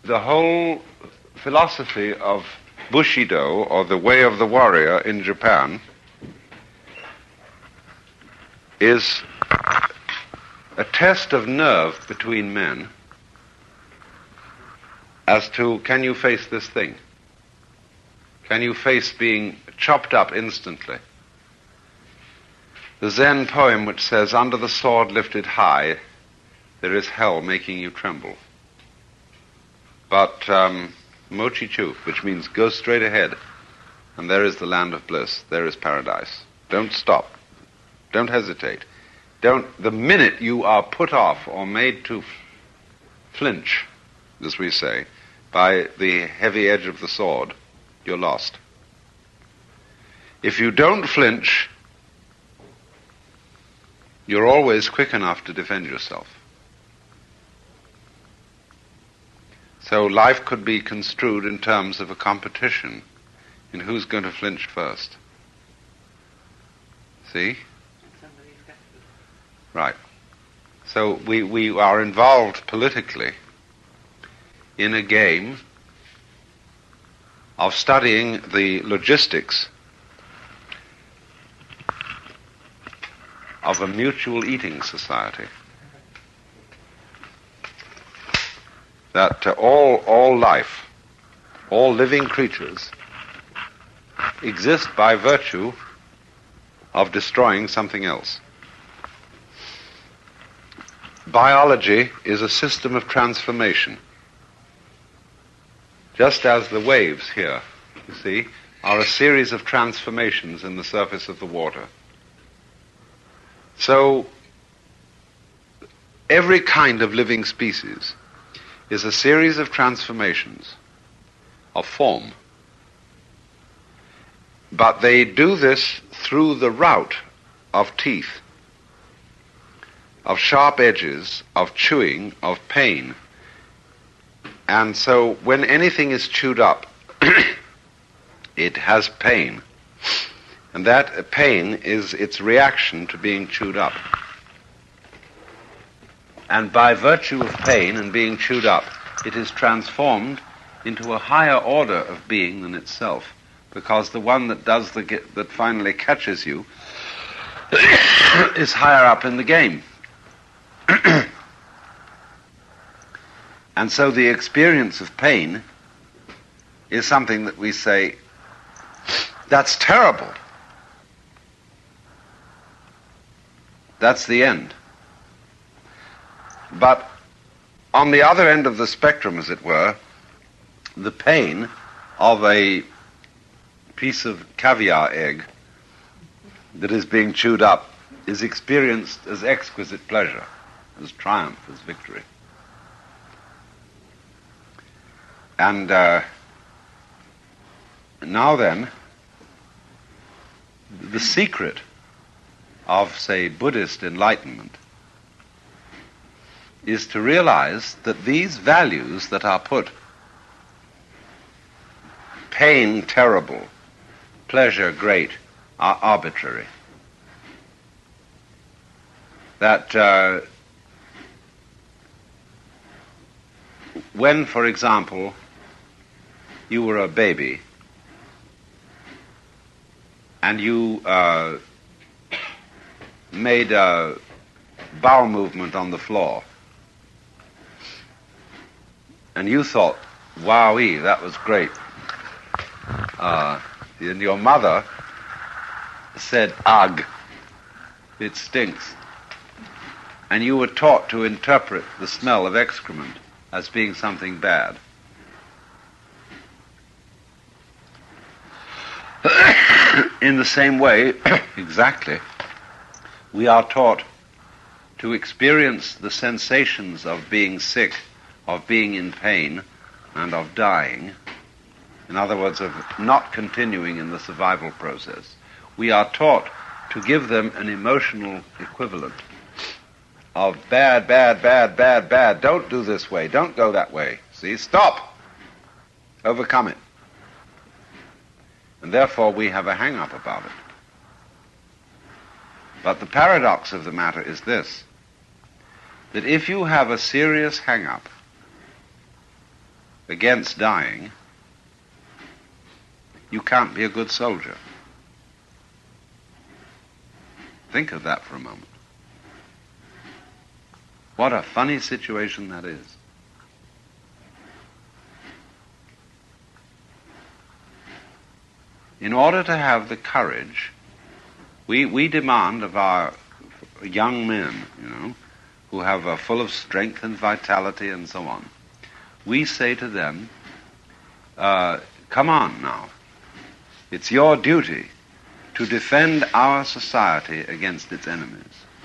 the whole philosophy of Bushido, or the way of the warrior in Japan, is a test of nerve between men as to, can you face this thing? Can you face being chopped up instantly? The Zen poem which says, under the sword lifted high, there is hell making you tremble. But Mochi-chu, which means go straight ahead, and there is the land of bliss, there is paradise. Don't stop. Don't hesitate. The minute you are put off or made to flinch, as we say, by the heavy edge of the sword, you're lost. If you don't flinch, you're always quick enough to defend yourself. So life could be construed in terms of a competition in who's going to flinch first. See? Right. So we are involved politically in a game of studying the logistics of a mutual eating society. That all life, all living creatures, exist by virtue of destroying something else. Biology is a system of transformation. Just as the waves here, you see, are a series of transformations in the surface of the water. So, every kind of living species is a series of transformations of form. But they do this through the route of teeth, of sharp edges, of chewing, of pain. And so when anything is chewed up, it has pain. And that pain is its reaction to being chewed up. And by virtue of pain and being chewed up, it is transformed into a higher order of being than itself, because the one that that finally catches you is higher up in the game. And so the experience of pain is something that we say, that's terrible. That's the end. But on the other end of the spectrum, as it were, the pain of a piece of caviar egg that is being chewed up is experienced as exquisite pleasure, as triumph, as victory. And now then, the secret of, say, Buddhist enlightenment is to realize that these values that are put, pain terrible, pleasure great, are arbitrary. That when, for example, you were a baby and you made a bowel movement on the floor, and you thought, wowee, that was great. And your mother said, ugh, it stinks. And you were taught to interpret the smell of excrement as being something bad. In the same way, exactly, we are taught to experience the sensations of being sick, of being in pain, and of dying. In other words, of not continuing in the survival process. We are taught to give them an emotional equivalent of bad, bad, bad, bad, bad. Don't do this way. Don't go that way. See? Stop. Overcome it. And therefore we have a hang-up about it. But the paradox of the matter is this, that if you have a serious hang-up against dying, you can't be a good soldier. Think of that for a moment. What a funny situation that is. In order to have the courage, we demand of our young men, who are full of strength and vitality and so on, we say to them, come on now. It's your duty to defend our society against its enemies.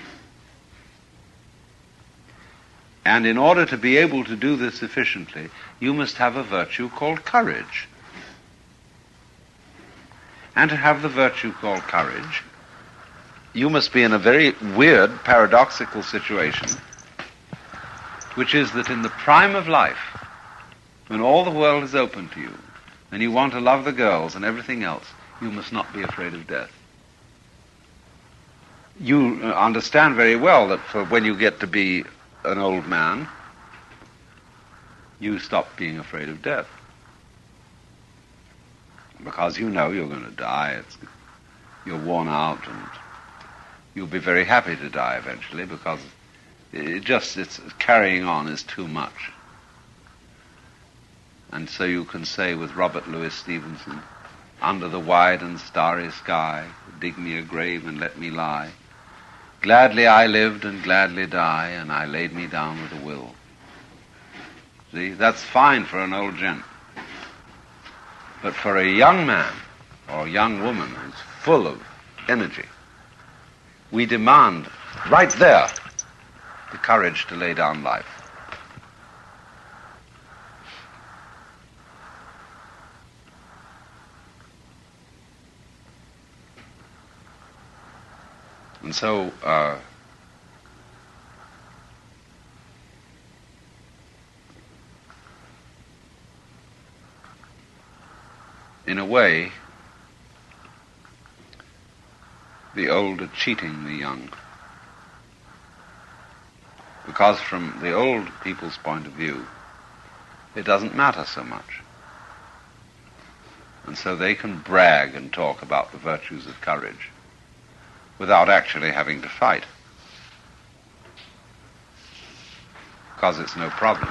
And in order to be able to do this efficiently, you must have a virtue called courage. And to have the virtue called courage, you must be in a very weird, paradoxical situation, which is that in the prime of life, when all the world is open to you, and you want to love the girls and everything else, you must not be afraid of death. You understand very well that for when you get to be an old man, you stop being afraid of death. Because you know you're going to die, you're worn out, and you'll be very happy to die eventually because it's carrying on is too much. And so you can say with Robert Louis Stevenson, under the wide and starry sky, dig me a grave and let me lie. Gladly I lived and gladly die, and I laid me down with a will. See, that's fine for an old gent. But for a young man or a young woman who's full of energy, we demand right there the courage to lay down life. And so, in a way, the old are cheating the young. Because from the old people's point of view, it doesn't matter so much. And so they can brag and talk about the virtues of courage without actually having to fight. Because it's no problem.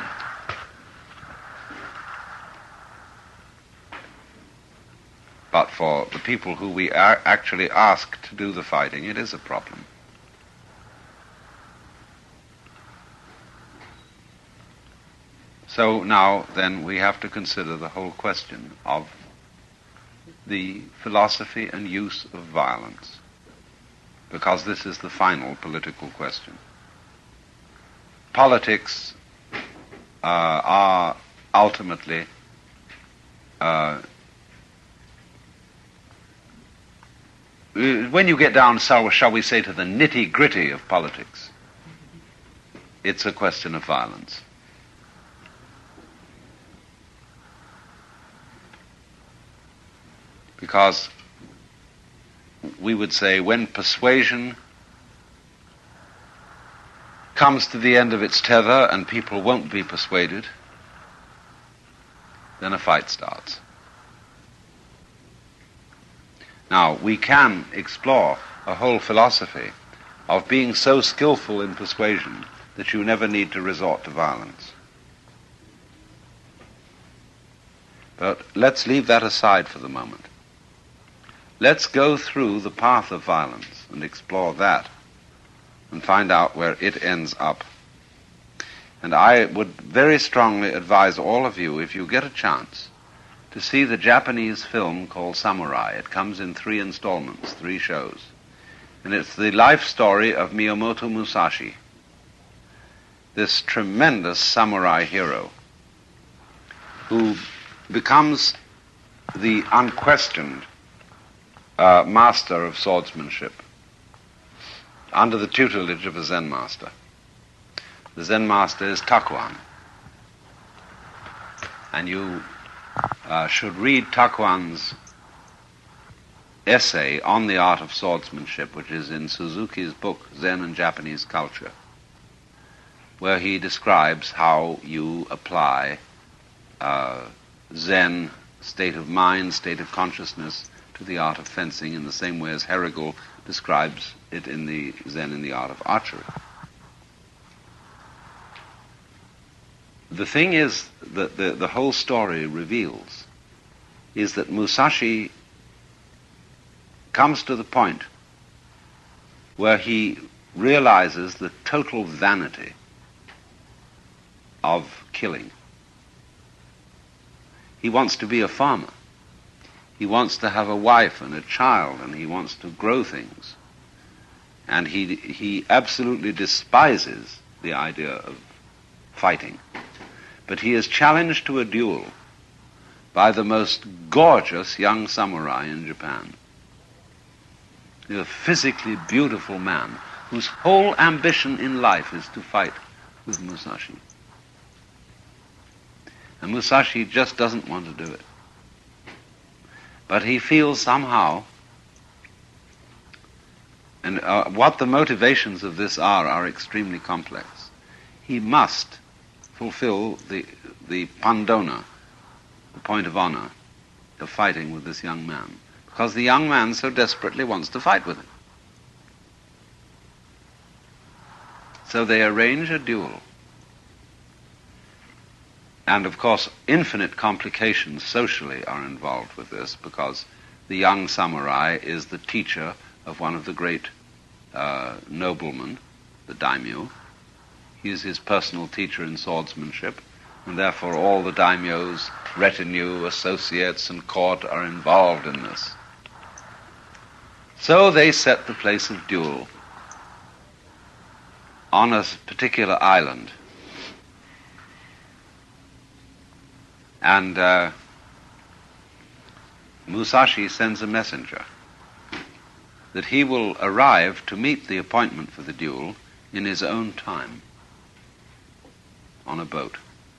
But for the people who we actually ask to do the fighting, it is a problem. So now, then, we have to consider the whole question of the philosophy and use of violence, because this is the final political question. Politics are ultimately when you get down, shall we say, to the nitty-gritty of politics, it's a question of violence. Because we would say when persuasion comes to the end of its tether and people won't be persuaded, then a fight starts. Now, we can explore a whole philosophy of being so skillful in persuasion that you never need to resort to violence. But let's leave that aside for the moment. Let's go through the path of violence and explore that and find out where it ends up. And I would very strongly advise all of you, if you get a chance, to see the Japanese film called Samurai. It comes in 3 installments, 3 shows. And it's the life story of Miyamoto Musashi, this tremendous samurai hero who becomes the unquestioned master of swordsmanship under the tutelage of a Zen master. The Zen master is Takuan. And you should read Takuan's essay on the art of swordsmanship, which is in Suzuki's book, Zen and Japanese Culture, where he describes how you apply Zen state of mind, state of consciousness to the art of fencing, in the same way as Herrigel describes it in the Zen in the art of archery. The thing is that the whole story reveals is that Musashi comes to the point where he realizes the total vanity of killing. He wants to be a farmer. He wants to have a wife and a child, and he wants to grow things. And he absolutely despises the idea of fighting. But he is challenged to a duel by the most gorgeous young samurai in Japan. He's a physically beautiful man whose whole ambition in life is to fight with Musashi. And Musashi just doesn't want to do it. But he feels somehow, and what the motivations of this are extremely complex. He must fulfill the pandona, the point of honor, of fighting with this young man, because the young man so desperately wants to fight with him. So they arrange a duel. And of course, infinite complications socially are involved with this, because the young samurai is the teacher of one of the great noblemen, the daimyo. He is his personal teacher in swordsmanship, and therefore all the daimyo's retinue, associates, and court are involved in this. So they set the place of duel on a particular island. And Musashi sends a messenger that he will arrive to meet the appointment for the duel in his own time on a boat.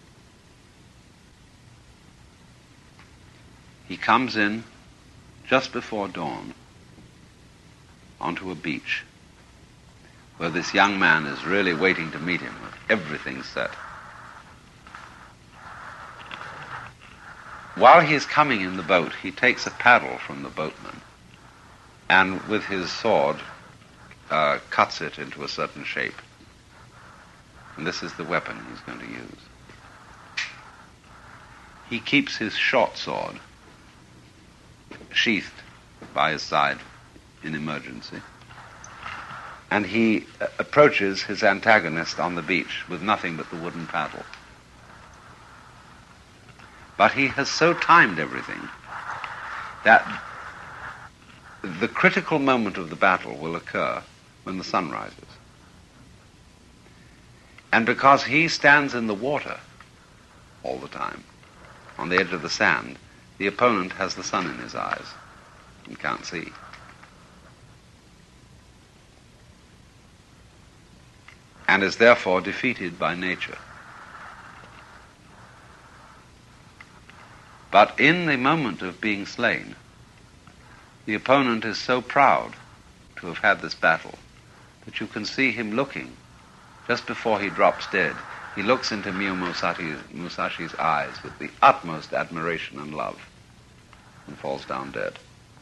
He comes in just before dawn onto a beach where this young man is really waiting to meet him with everything set. While he is coming in the boat, he takes a paddle from the boatman and with his sword cuts it into a certain shape. And this is the weapon he's going to use. He keeps his short sword sheathed by his side in emergency. And he approaches his antagonist on the beach with nothing but the wooden paddle. But he has so timed everything that the critical moment of the battle will occur when the sun rises. And because he stands in the water all the time, on the edge of the sand, the opponent has the sun in his eyes and can't see. And is therefore defeated by nature. But in the moment of being slain, the opponent is so proud to have had this battle that you can see him looking, just before he drops dead, he looks into Mio Musashi's eyes with the utmost admiration and love and falls down dead.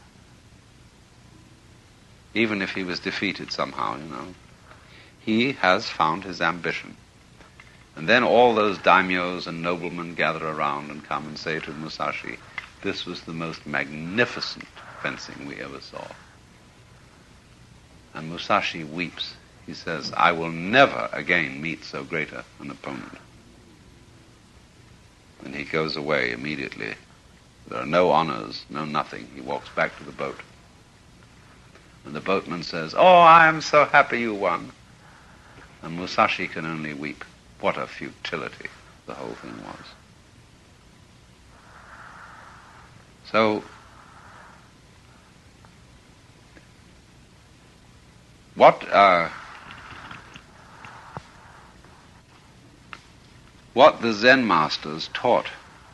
Even if he was defeated somehow, he has found his ambition. And then all those daimyos and noblemen gather around and come and say to Musashi, this was the most magnificent fencing we ever saw. And Musashi weeps. He says, I will never again meet so great an opponent. And he goes away immediately. There are no honors, no nothing. He walks back to the boat. And the boatman says, oh, I am so happy you won. And Musashi can only weep. What a futility the whole thing was. So, what the Zen masters taught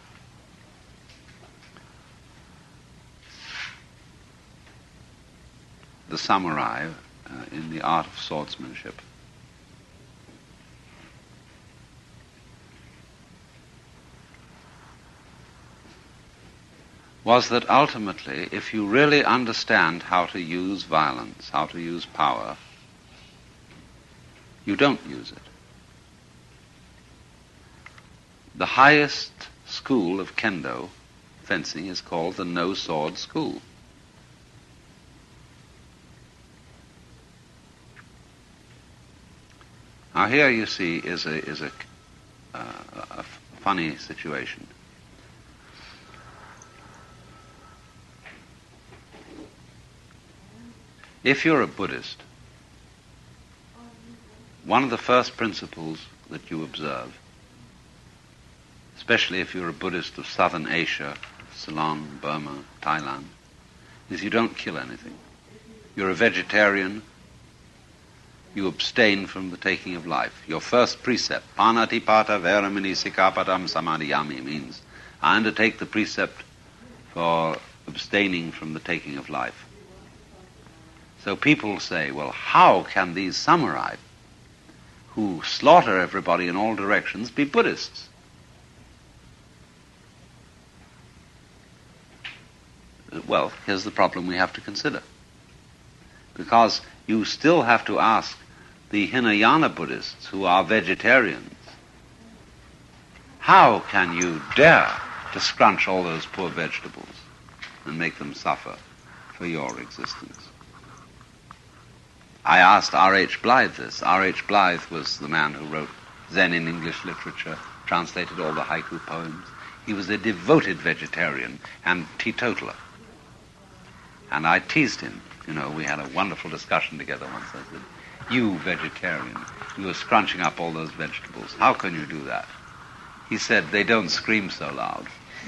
the samurai in the art of swordsmanship was that ultimately, if you really understand how to use violence, how to use power, you don't use it. The highest school of kendo, fencing, is called the no-sword school. Now here you see is a funny situation. If you're a Buddhist, one of the first principles that you observe, especially if you're a Buddhist of Southern Asia, Ceylon, Burma, Thailand, is you don't kill anything. You're a vegetarian. You abstain from the taking of life. Your first precept, panatipata veramini sikapadam samadhiyami, means I undertake the precept for abstaining from the taking of life. So people say, well, how can these samurai who slaughter everybody in all directions be Buddhists? Well, here's the problem we have to consider. Because you still have to ask the Hinayana Buddhists, who are vegetarians, how can you dare to scrunch all those poor vegetables and make them suffer for your existence? I asked R.H. Blythe this. R.H. Blythe was the man who wrote Zen in English literature, translated all the haiku poems. He was a devoted vegetarian and teetotaler. And I teased him. You know, we had a wonderful discussion together once. I said, you vegetarian, you are scrunching up all those vegetables. How can you do that? He said, they don't scream so loud.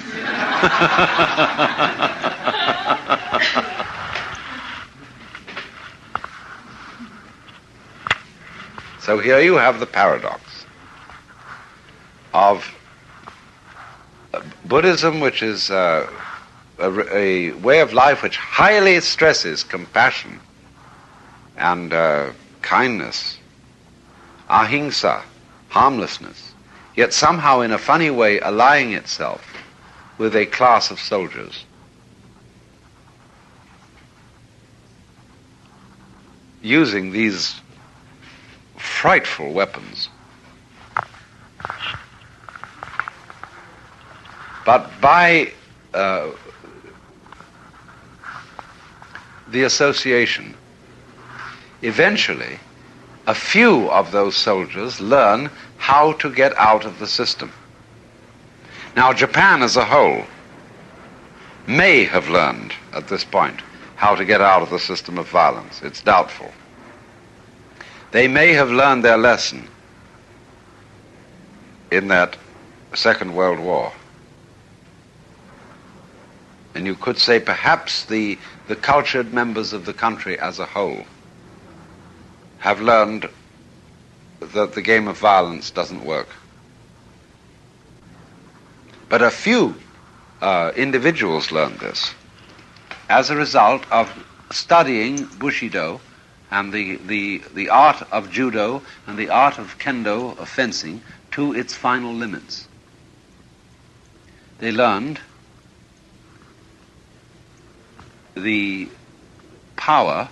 So here you have the paradox of Buddhism, which is a way of life which highly stresses compassion and kindness, ahimsa, harmlessness, yet somehow in a funny way allying itself with a class of soldiers. Using these frightful weapons. But by the association, eventually, a few of those soldiers learn how to get out of the system. Now, Japan as a whole may have learned at this point how to get out of the system of violence. It's doubtful. They may have learned their lesson in that Second World War. And you could say perhaps the cultured members of the country as a whole have learned that the game of violence doesn't work. But a few individuals learned this as a result of studying Bushido and the art of judo and the art of kendo, of fencing, to its final limits. They learned the power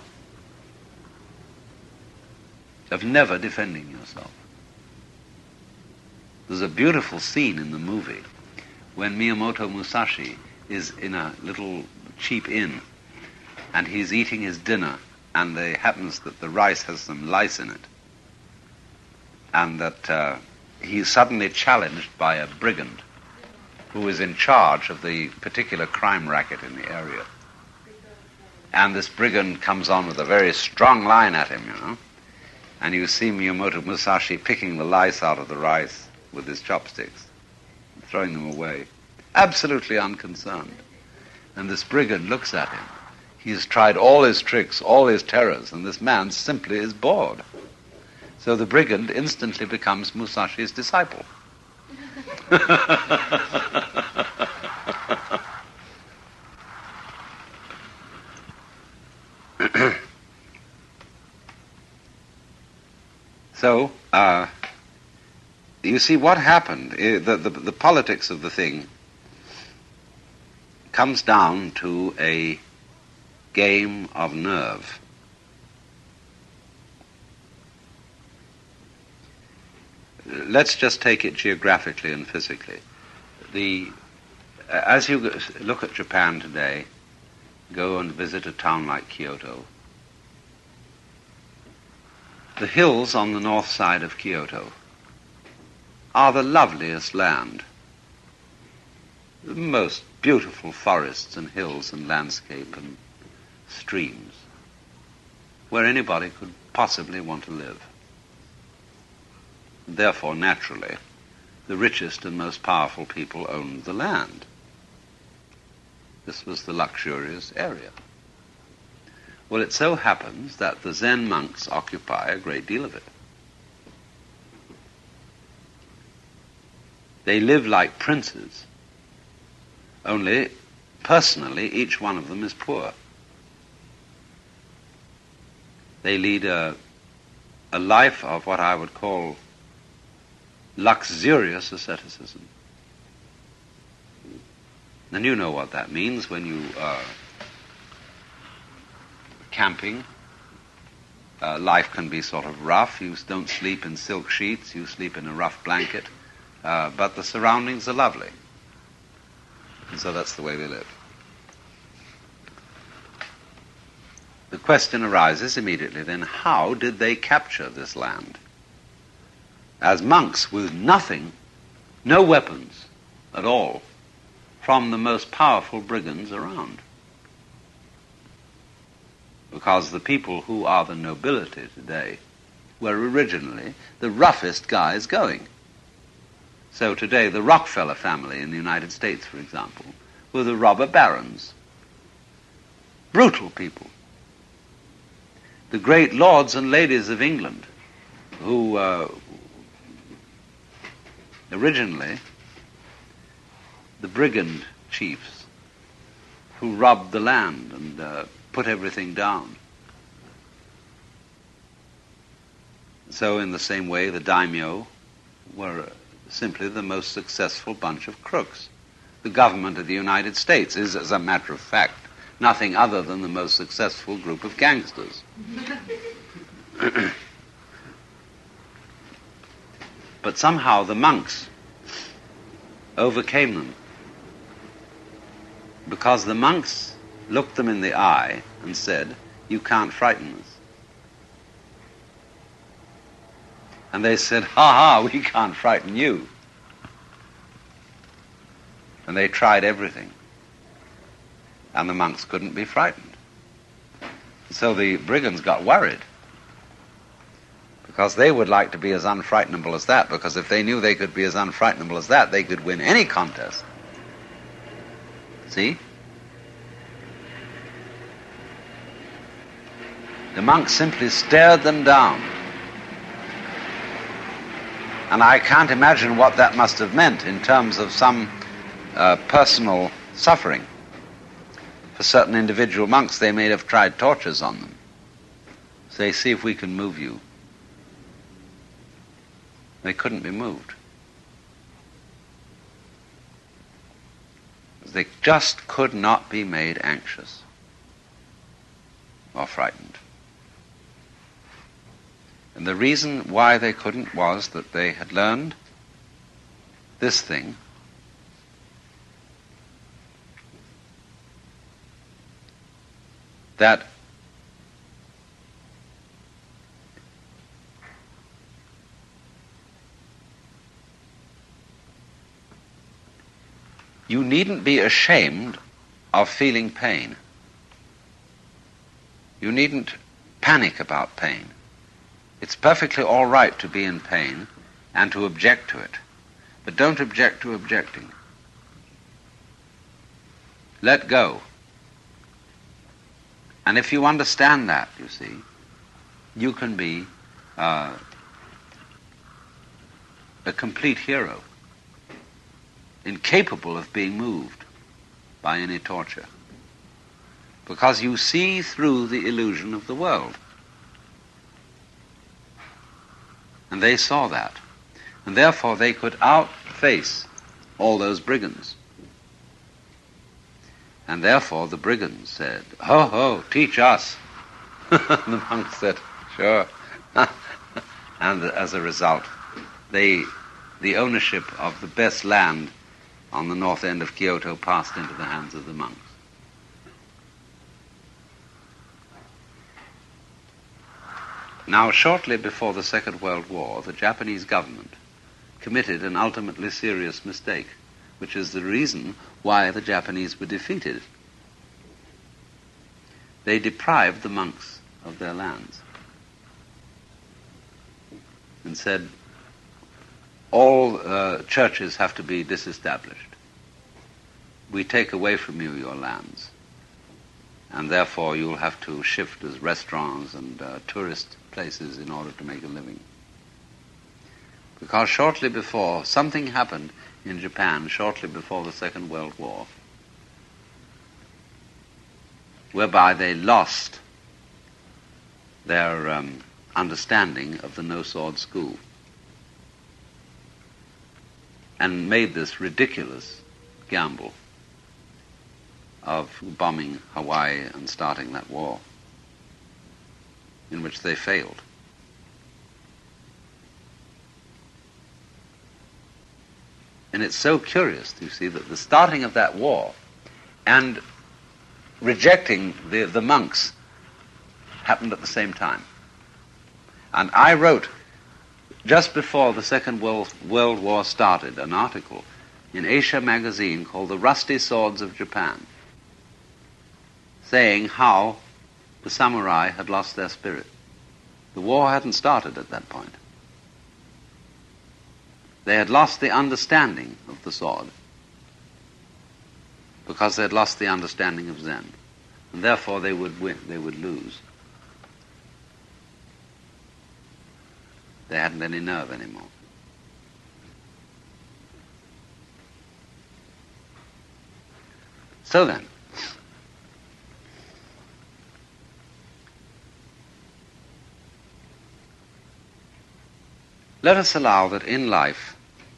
of never defending yourself. There's a beautiful scene in the movie when Miyamoto Musashi is in a little cheap inn and he's eating his dinner, and it happens that the rice has some lice in it, and that he's suddenly challenged by a brigand who is in charge of the particular crime racket in the area. And this brigand comes on with a very strong line at him, you know, and you see Miyamoto Musashi picking the lice out of the rice with his chopsticks, throwing them away, absolutely unconcerned. And this brigand looks at him. He's tried all his tricks, all his terrors, and this man simply is bored. So the brigand instantly becomes Musashi's disciple. So, you see what happened, the politics of the thing comes down to a game of nerve. Let's just take it geographically and physically. As you look at Japan today, go and visit a town like Kyoto. The hills on the north side of Kyoto are the loveliest land. The most beautiful forests and hills and landscape and streams where anybody could possibly want to live. Therefore, naturally, the richest and most powerful people owned the land. This was the luxurious area. Well, it so happens that the Zen monks occupy a great deal of it. They live like princes, only personally each one of them is poor. They lead a life of what I would call luxurious asceticism. And you know what that means when you are camping. Life can be sort of rough. You don't sleep in silk sheets. You sleep in a rough blanket. But the surroundings are lovely. And so that's the way they live. The question arises immediately then, how did they capture this land? As monks with nothing, no weapons at all, from the most powerful brigands around. Because the people who are the nobility today were originally the roughest guys going. So today the Rockefeller family in the United States, for example, were the robber barons. Brutal people. The great lords and ladies of England, who originally the brigand chiefs who robbed the land and put everything down. So in the same way, the daimyo were simply the most successful bunch of crooks. The government of the United States is, as a matter of fact, nothing other than the most successful group of gangsters. But somehow the monks overcame them, because the monks looked them in the eye and said, "You can't frighten us." And they said, "Ha ha, we can't frighten you." And they tried everything. And the monks couldn't be frightened. So the brigands got worried, because they would like to be as unfrightenable as that, because if they knew they could be as unfrightenable as that, they could win any contest. See? The monks simply stared them down. And I can't imagine what that must have meant in terms of some personal suffering. For certain individual monks, they may have tried tortures on them. Say, "See if we can move you." They couldn't be moved. They just could not be made anxious or frightened. And the reason why they couldn't was that they had learned this thing: that you needn't be ashamed of feeling pain. You needn't panic about pain. It's perfectly all right to be in pain and to object to it, but don't object to objecting. Let go. And if you understand that, you see, you can be a complete hero, incapable of being moved by any torture, because you see through the illusion of the world. And they saw that, and therefore they could outface all those brigands. And therefore the brigands said, "Ho, ho, teach us." The monks said, "Sure." And as a result, the ownership of the best land on the north end of Kyoto passed into the hands of the monks. Now, shortly before the Second World War, the Japanese government committed an ultimately serious mistake, which is the reason why the Japanese were defeated. They deprived the monks of their lands and said, all churches have to be disestablished. We take away from you your lands, and therefore you'll have to shift as restaurants and tourist places in order to make a living. Because shortly before, something happened in Japan shortly before the Second World War, whereby they lost their understanding of the no-sword school and made this ridiculous gamble of bombing Hawaii and starting that war, in which they failed. And it's so curious, you see, that the starting of that war and rejecting the monks happened at the same time. And I wrote, just before the Second World War started, an article in Asia magazine called The Rusty Swords of Japan, saying how the samurai had lost their spirit. The war hadn't started at that point. They had lost the understanding of the sword because they had lost the understanding of Zen, and therefore they would win, they would lose. They hadn't any nerve anymore. So then, let us allow that in life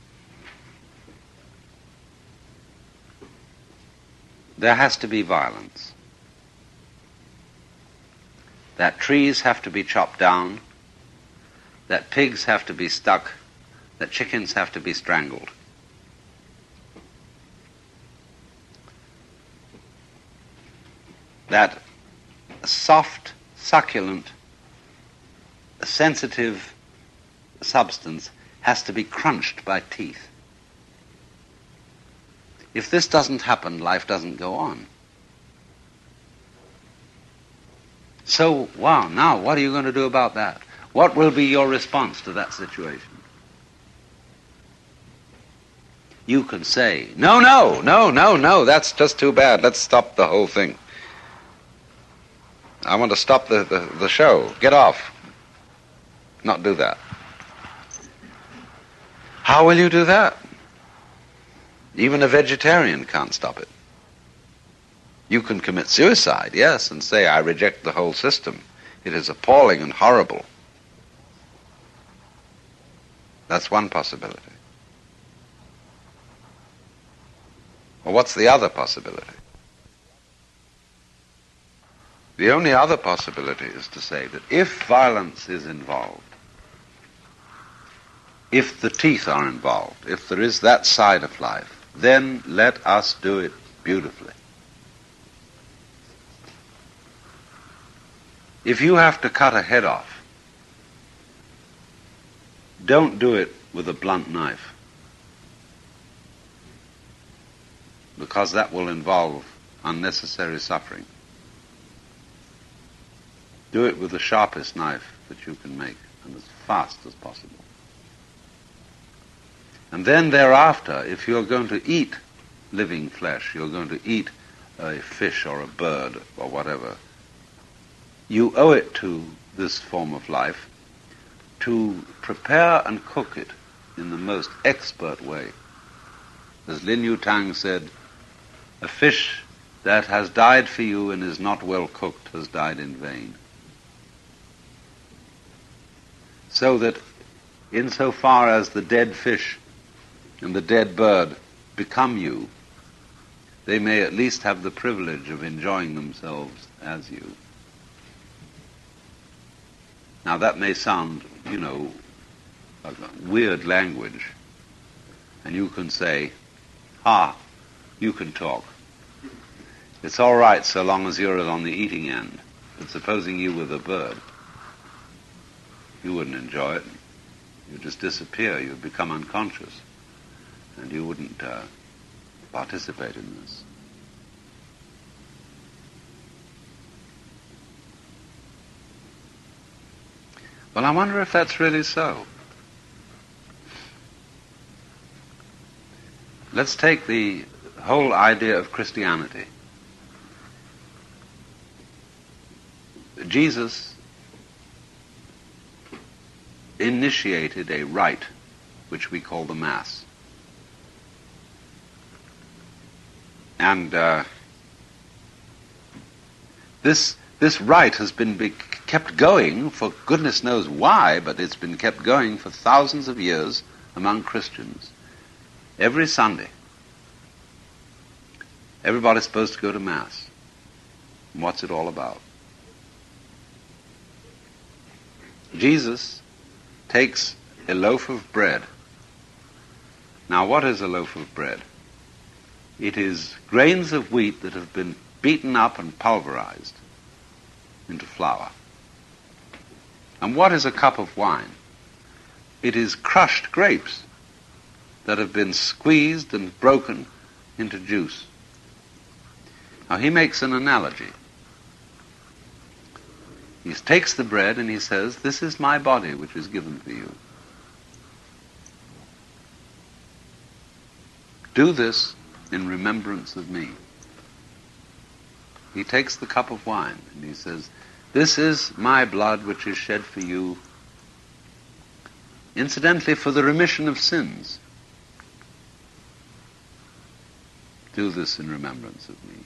there has to be violence, that trees have to be chopped down, that pigs have to be stuck, that chickens have to be strangled. That a soft, succulent, sensitive substance has to be crunched by teeth. If this doesn't happen, life doesn't go on. So, wow, now what are you going to do about that? What will be your response to that situation? You can say, no, that's just too bad. Let's stop the whole thing. I want to stop the show. Get off. Not do that. How will you do that? Even a vegetarian can't stop it. You can commit suicide, yes, and say, I reject the whole system. It is appalling and horrible. That's one possibility. Well, what's the other possibility? The only other possibility is to say that if violence is involved, if the teeth are involved, if there is that side of life, then let us do it beautifully. If you have to cut a head off, don't do it with a blunt knife, because that will involve unnecessary suffering. Do it with the sharpest knife that you can make, and as fast as possible. And then thereafter, if you're going to eat living flesh, you're going to eat a fish or a bird or whatever, you owe it to this form of life to prepare and cook it in the most expert way. As Lin Yu Tang said, a fish that has died for you and is not well cooked has died in vain. So that insofar as the dead fish and the dead bird become you, they may at least have the privilege of enjoying themselves as you. Now that may sound, like weird language, and you can say, you can talk. It's all right so long as you're on the eating end. But supposing you were the bird, you wouldn't enjoy it. You'd just disappear. You'd become unconscious. And you wouldn't participate in this. Well, I wonder if that's really so. Let's take the whole idea of Christianity. Jesus initiated a rite which we call the Mass. And this rite has been kept going for goodness knows why, but it's been kept going for thousands of years among Christians. Every Sunday, everybody's supposed to go to Mass. And what's it all about? Jesus takes a loaf of bread. Now, what is a loaf of bread? It is grains of wheat that have been beaten up and pulverized into flour. And what is a cup of wine? It is crushed grapes that have been squeezed and broken into juice. Now, he makes an analogy. He takes the bread and he says, "This is my body which is given for you. Do this in remembrance of me." He takes the cup of wine and he says, "This is my blood which is shed for you, incidentally for the remission of sins. Do this in remembrance of me."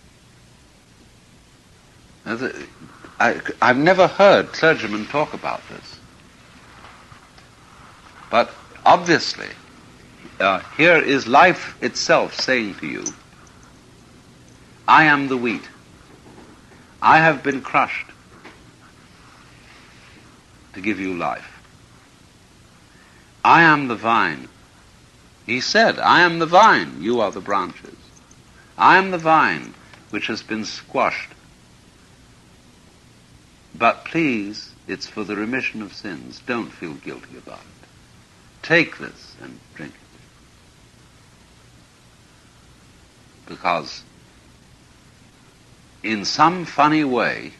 Now, I've never heard clergymen talk about this. But obviously, here is life itself saying to you, I am the wheat. I have been crushed to give you life. I am the vine. He said, I am the vine, you are the branches. I am the vine which has been squashed. But please, it's for the remission of sins. Don't feel guilty about it. Take this and drink it. Because in some funny way,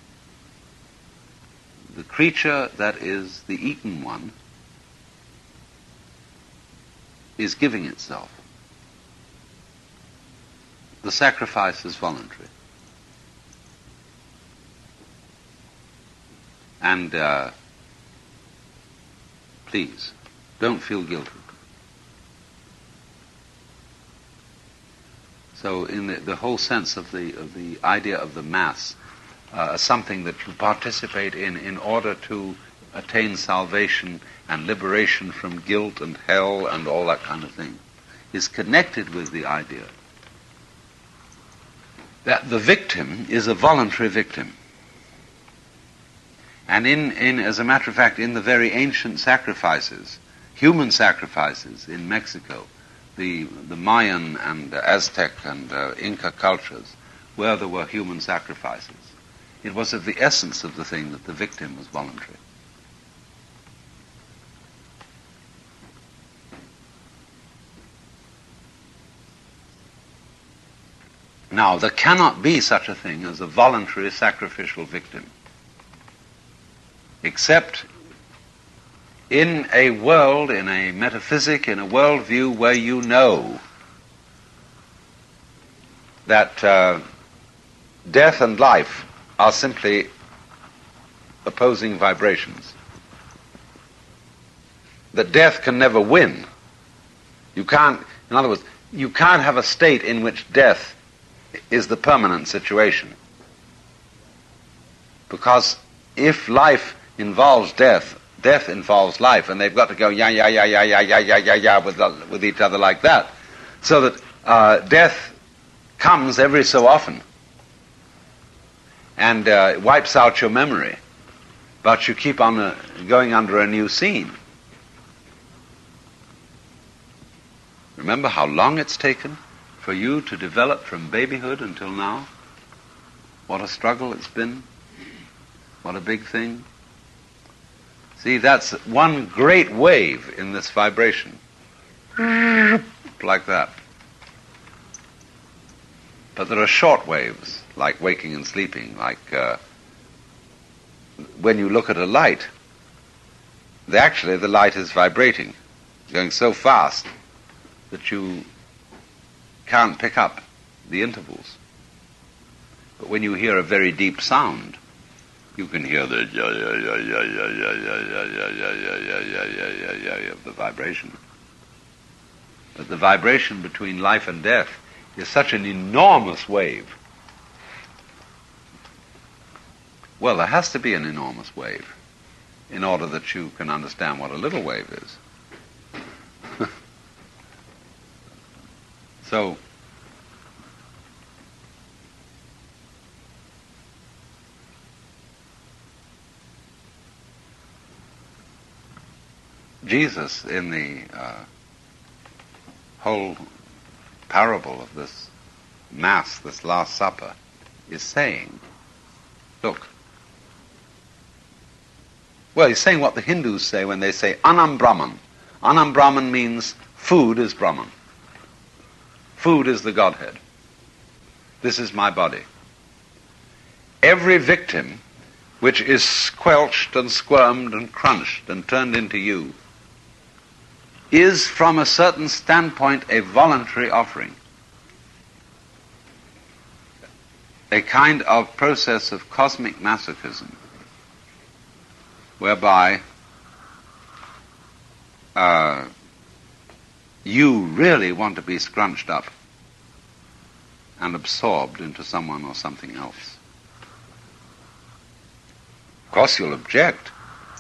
the creature that is the eaten one is giving itself. The sacrifice is voluntary. And please, don't feel guilty. So in the whole sense of the idea of the Mass, something that you participate in order to attain salvation and liberation from guilt and hell and all that kind of thing, is connected with the idea that the victim is a voluntary victim. And as a matter of fact, in the very ancient sacrifices, human sacrifices in Mexico, the Mayan and Aztec and Inca cultures, where there were human sacrifices, it was of the essence of the thing that the victim was voluntary. Now, there cannot be such a thing as a voluntary sacrificial victim, except in a world, in a metaphysic, in a worldview where you know that death and life are simply opposing vibrations. That death can never win. You can't, in other words, you can't have a state in which death is the permanent situation. Because if life involves death, death involves life, and they've got to go with each other like that, so that death comes every so often and wipes out your memory, but you keep on going under a new scene. Remember how long it's taken for you to develop from babyhood until now? What a struggle it's been. What a big thing. See, that's one great wave in this vibration. Like that. But there are short waves, like waking and sleeping, like when you look at a light, actually the light is vibrating, going so fast that you can't pick up the intervals. But when you hear a very deep sound, you can hear the of the vibration. But the vibration between life and death is such an enormous wave. Well, there has to be an enormous wave in order that you can understand what a little wave is. So, Jesus, in the whole parable of this Mass, this Last Supper, is saying, look, well, he's saying what the Hindus say when they say Anam Brahman. Anam Brahman means food is Brahman. Food is the Godhead. This is my body. Every victim which is squelched and squirmed and crunched and turned into you is, from a certain standpoint, a voluntary offering. A kind of process of cosmic masochism, whereby you really want to be scrunched up and absorbed into someone or something else. Of course you'll object.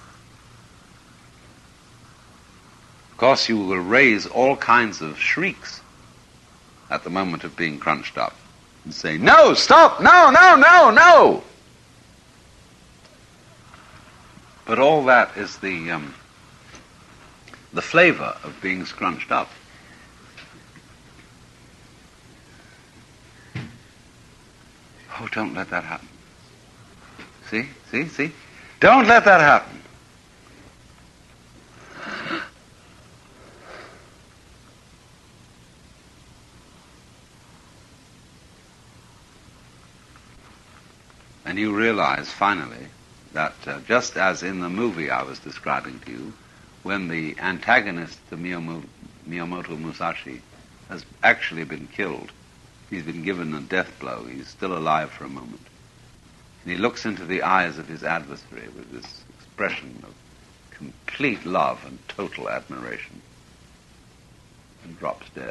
Of course you will raise all kinds of shrieks at the moment of being crunched up and say, no, stop, no, no, no, no! But all that is the flavor of being scrunched up. Oh, don't let that happen. See? Don't let that happen. And you realize, finally, that just as in the movie I was describing to you, when the antagonist, the Miyamoto Musashi, has actually been killed, he's been given a death blow, he's still alive for a moment, and he looks into the eyes of his adversary with this expression of complete love and total admiration, and drops dead.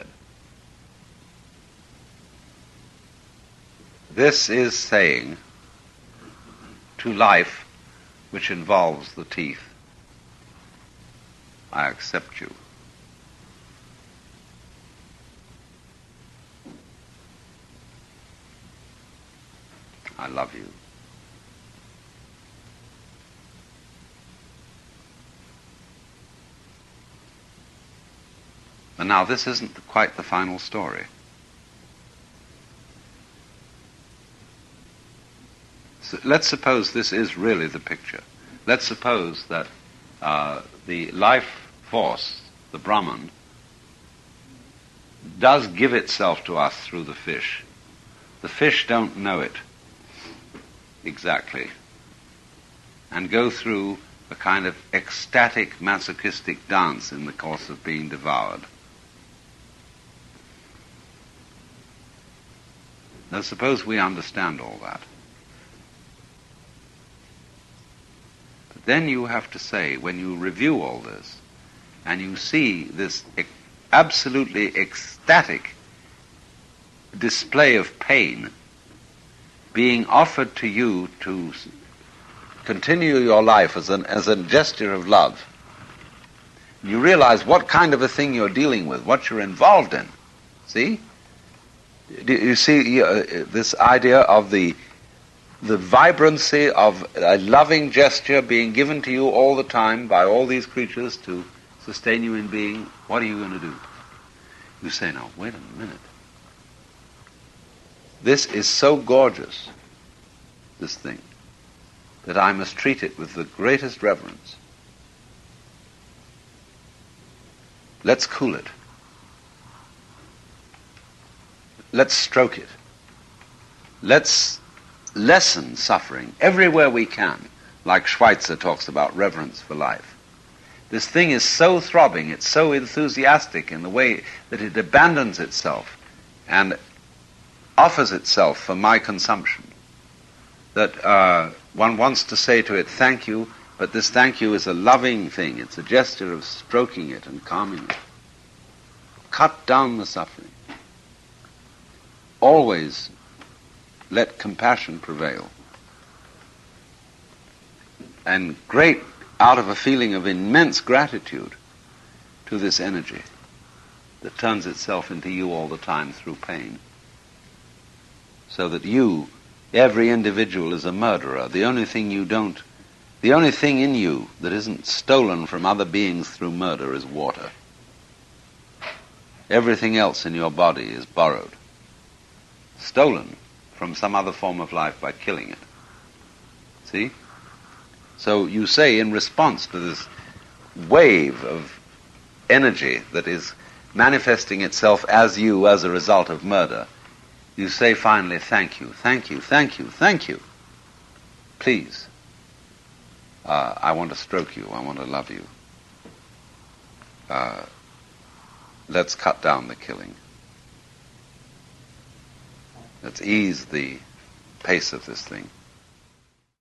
This is saying to life, which involves the teeth, I accept you. I love you. And now this isn't quite the final story. So let's suppose this is really the picture. Let's suppose that the life force, the Brahman, does give itself to us through the fish. The fish don't know it exactly, and go through a kind of ecstatic, masochistic dance in the course of being devoured. Now suppose we understand all that. But then you have to say, when you review all this, and you see this absolutely ecstatic display of pain being offered to you to continue your life as a gesture of love, you realize what kind of a thing you're dealing with, what you're involved in. See? You see this idea of the vibrancy of a loving gesture being given to you all the time by all these creatures to sustain you in being. What are you going to do? You say, now, wait a minute. This is so gorgeous, this thing, that I must treat it with the greatest reverence. Let's cool it. Let's stroke it. Let's lessen suffering everywhere we can, like Schweitzer talks about reverence for life. This thing is so throbbing, it's so enthusiastic in the way that it abandons itself and offers itself for my consumption, that one wants to say to it, thank you, but this thank you is a loving thing. It's a gesture of stroking it and calming it. Cut down the suffering. Always let compassion prevail. And great, out of a feeling of immense gratitude to this energy that turns itself into you all the time through pain. So that you, every individual, is a murderer. The only thing in you that isn't stolen from other beings through murder is water. Everything else in your body is borrowed, stolen from some other form of life by killing it. See? So you say, in response to this wave of energy that is manifesting itself as you as a result of murder, you say finally, thank you, thank you, thank you, thank you. Please, I want to stroke you, I want to love you. Let's cut down the killing. Let's ease the pace of this thing.